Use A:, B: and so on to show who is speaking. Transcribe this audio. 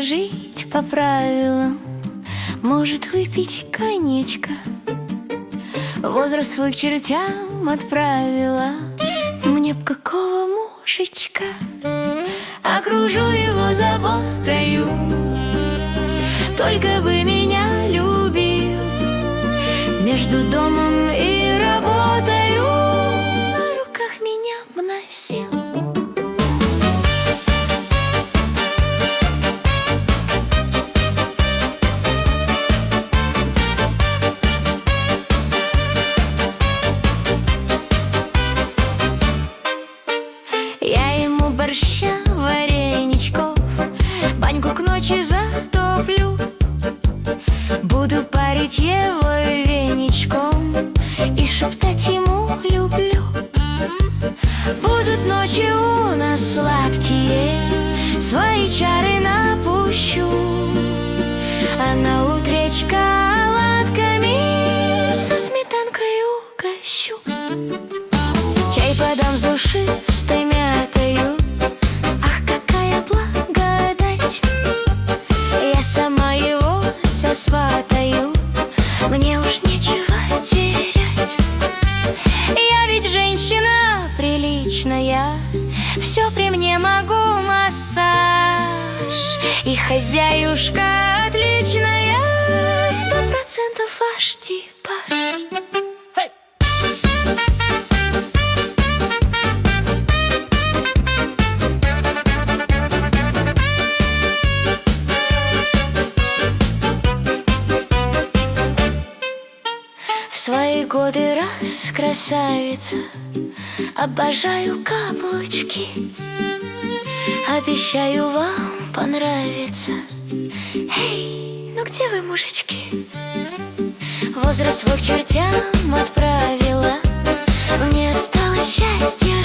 A: жить по правилам, может выпить коньячка. Возраст свой к чертям отправила, мне б какого мужичка. Окружу его заботою, только бы меня любил. Между домом и работою на руках меня б носил. Я ему борща, вареничков, баньку к ночи затоплю. Буду парить его веничком и шептать ему люблю. Будут ночи у нас сладкие, свои чары напущу, а на утречка оладками со сметанкой угощу. Чай подам с душистой мятою, ах, какая благодать! Я сама его сосватаю, мне уж нечего терять. Я ведь женщина приличная, все при мне могу, массаж. И хозяюшка отличная, 100% ваш типаж. В свои годы раз красавица, обожаю каблучки. Обещаю вам понравится. Эй, ну где вы, мужички? Возраст свой к чертям отправила, мне осталось счастье